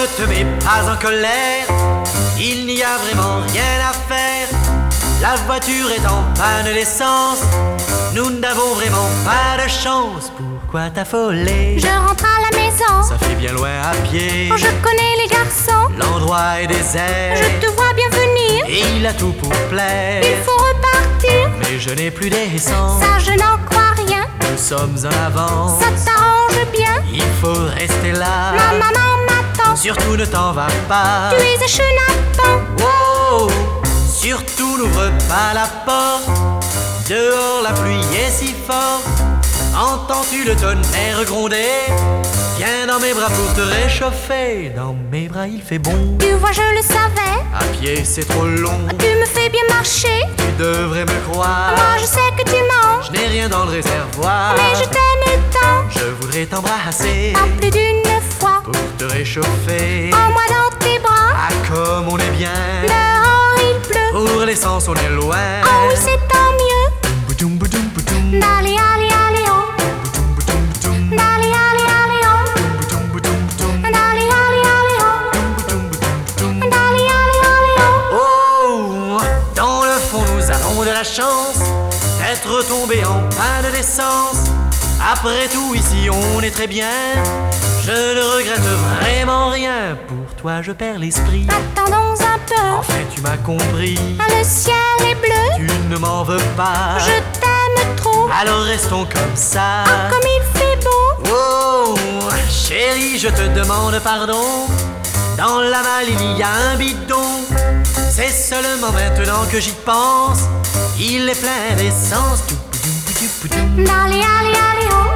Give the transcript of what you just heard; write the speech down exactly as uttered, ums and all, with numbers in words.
ne te mets pas en colère, il n'y a vraiment rien à faire. La voiture est en panne d'essence, nous n'avons vraiment pas de chance. Pourquoi t'affoler? Je rentre à la maison, ça fait bien loin à pied. je connais les garçons, l'endroit est désert, je te vois bien venir. et il a tout pour plaire. Il faut repartir, mais je n'ai plus d'essence. Ça je n'en crois rien, nous sommes en avance. Ça t'arrange bien, il faut rester là. Ma maman m'attend, surtout ne t'en va pas. Tu es un chenapan. Wow, surtout n'ouvre pas la porte. Dehors la pluie est si forte. Entends-tu le tonnerre gronder? Viens dans mes bras pour te réchauffer. Dans mes bras il fait bon. Tu vois je le savais, à pied c'est trop long. Tu me fais bien marcher, tu devrais me croire. Moi je sais que tu mens, je n'ai rien dans le réservoir. Mais je t'aime tant, je voudrais t'embrasser en plus d'une fois, pour te réchauffer. Prends-moi dans tes bras, ah comme on est bien. Dehors il pleut, pour l'essence on est loin. Oh oui c'est tant mieux. Dali, ali, ali, oh. Dali, ali, ali, oh. Dali, ali, ali, oh. Dali, ali, ali, oh. Oh, dans le fond nous avons de la chance d'être tombés en panne d'essence. Après tout ici on est très bien. Je ne regrette vraiment rien. Pour toi je perds l'esprit. Attendons un peu. En fait tu m'as compris. Le ciel est bleu. Tu ne m'en veux pas. Je t'aime trop. Alors restons comme ça. Ah, comme il fait beau. Oh, chérie, je te demande pardon. Dans la malle il y a un bidon. C'est seulement maintenant que j'y pense. Il est plein d'essence. Dali, ali, ali, oh.